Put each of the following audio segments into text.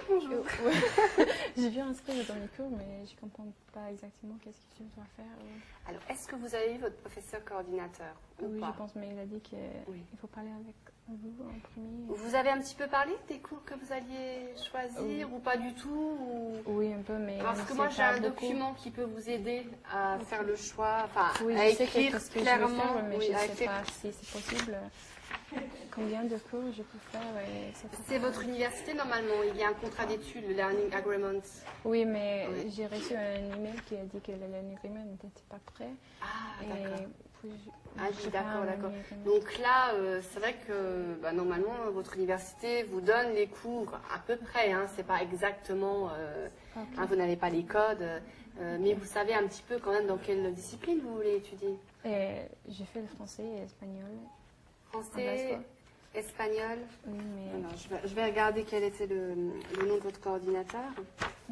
bonjour. Ouais. J'ai vu inscrire dans les cours, mais je comprends pas exactement qu'est-ce que je dois faire. Alors, est-ce que vous avez eu votre professeur coordinateur ou Oui, pas? je pense, mais il a dit qu'il Oui. faut parler avec vous en premier. Vous avez un petit peu parlé des cours que vous alliez choisir ou pas du tout Oui, un peu, mais Parce on que ne moi, sait j'ai pas un beaucoup. document qui peut vous aider à faire le choix, enfin, Oui, à je sais écrire qu'est-ce que clairement. je veux faire, mais oui, je à ne sais écrire. pas si c'est possible. Combien de cours je peux faire, etc. C'est votre université, normalement. Il y a un contrat d'études, le Learning Agreement. Oui, mais Oui. j'ai reçu un email qui a dit que le learning agreement n'était pas prêt. Ah, Et d'accord. puis, Ah oui, j'ai pas d'accord, un d'accord. learning agreement. Donc là, c'est vrai que normalement, votre université vous donne les cours à peu près. Hein, c'est pas exactement. Ok. Hein, vous n'avez pas les codes, mais vous savez un petit peu quand même dans quelle discipline vous voulez étudier. Et j'ai fait le français et l'espagnol. Français, espagnol. Oui, mais Alors, je vais regarder quel était le nom de votre coordinateur. oui,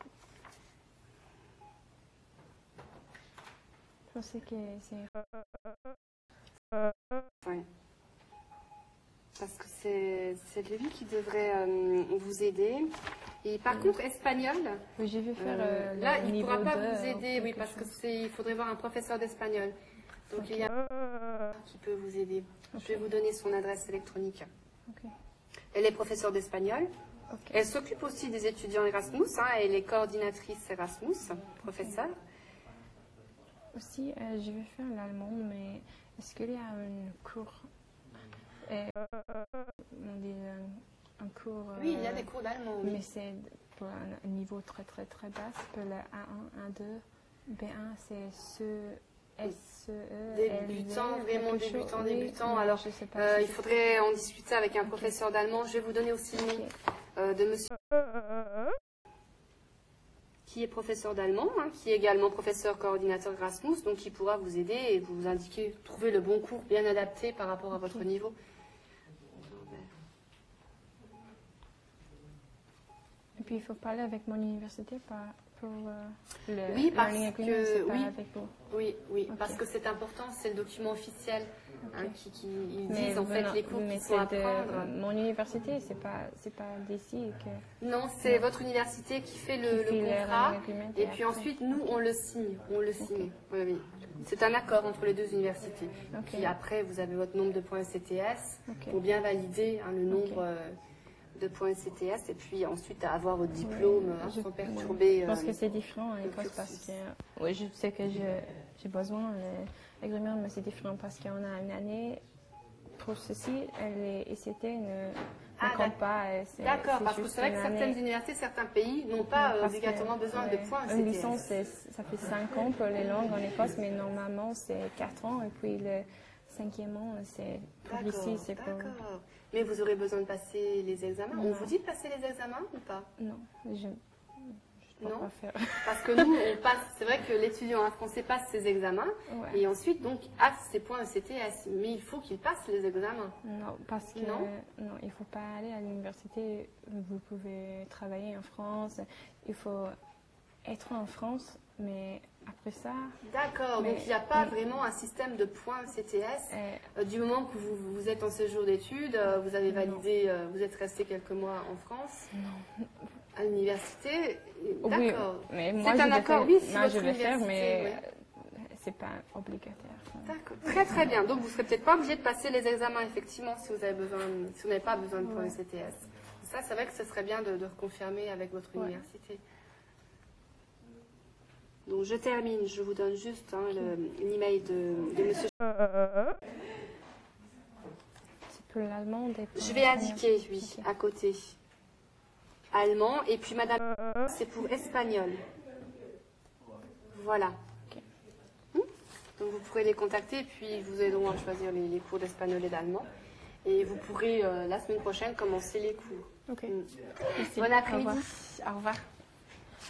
je pensais que c'est... Oui. Parce que c'est lui qui devrait vous aider. Et par contre, espagnol, Oui, j'ai vu faire là, le il ne niveau pourra pas 2, vous aider, oui, quelque parce chose. il faudrait voir un professeur d'espagnol. Donc Ok. il y a un qui peut vous aider. Je vais vous donner son adresse électronique. Ok. Elle est professeure d'espagnol. Ok. Elle s'occupe aussi des étudiants Erasmus. Hein, elle est coordinatrice Erasmus, professeure. Aussi, je vais faire l'allemand, mais est-ce qu'il y a un cours... on dit un cours... Oui, il y a des cours d'allemand. Oui. Mais c'est pour un niveau très très très bas. Pour le A1, A2, B1, c'est Débutant, vraiment débutant, débutant. Oui, Alors, je sais pas il faudrait en discuter avec un professeur d'allemand. Je vais vous donner aussi le nom de monsieur qui est professeur d'allemand, hein, qui est également professeur coordinateur Erasmus, donc qui pourra vous aider et vous indiquer, trouver le bon cours bien adapté par rapport à votre niveau. Et puis il faut parler avec mon université pour le Oui, parce learning agreement, que- c'est pas oui. avec vous. Oui, oui, Ok. parce que c'est important, c'est le document officiel hein, qui ils Mais disent en fait les cours mais qu'il faut c'est apprendre. de mon université, c'est pas d'ici que... Non, c'est votre université qui fait le fait le contrat, learning agreement et et puis après. ensuite nous on le signe, Oui, oui. C'est un accord entre les deux universités. Ok. Puis après vous avez votre nombre de points CTS Ok. pour bien valider hein, le nombre de points CTS, et puis ensuite avoir votre diplôme hein, sans perturber. Je pense que c'est différent en le Écosse parce cursus. que... Oui, je sais que j'ai besoin de l'agrément, mais c'est différent parce qu'on a une année pour ceci, les ICT ne comptent pas. D'accord, parce que juste c'est vrai une que année. certaines universités, certains pays n'ont pas Parce obligatoirement que, besoin de points Une CTS. licence, ça fait 5 ans pour les langues en Écosse, mais normalement c'est 4 ans. Et puis le 5e an, c'est pour ici, c'est pour... D'accord. Mais vous aurez besoin de passer les examens. On Non. vous dit de passer les examens ou pas? Non, je ne peux Non. pas faire. Parce que nous, on passe, c'est vrai que l'étudiant français passe ses examens Ouais. et ensuite donc a ses points CTS. Mais il faut qu'il passe les examens. Non, parce que Non. non, il ne faut pas aller à l'université. Vous pouvez travailler en France. Il faut être en France, mais après ça, D'accord, Mais- donc il n'y a pas vraiment un système de points CTS. Du moment que vous êtes en séjour d'études, vous avez validé, vous êtes resté quelques mois en France, à l'université. oui, D'accord. mais moi C'est je un vais accord, faire, oui, si moi, votre je vais faire, université, mais oui. c'est pas obligataire. D'accord, très très bien. Donc vous ne serez peut-être pas obligé de passer les examens effectivement si vous avez besoin, si vous n'avez pas besoin de points CTS. Ça, c'est vrai que ce serait bien de reconfirmer avec votre université. Donc je termine, je vous donne juste l'email de Monsieur. C'est pour l'allemand. Je vais indiquer, oui, à côté. Allemand, et puis Madame, c'est pour espagnol. Voilà. Donc vous pourrez les contacter, et puis ils vous aideront à choisir les cours d'espagnol et d'allemand. Et vous pourrez, la semaine prochaine, commencer les cours. Ok. Bon après-midi. Au revoir.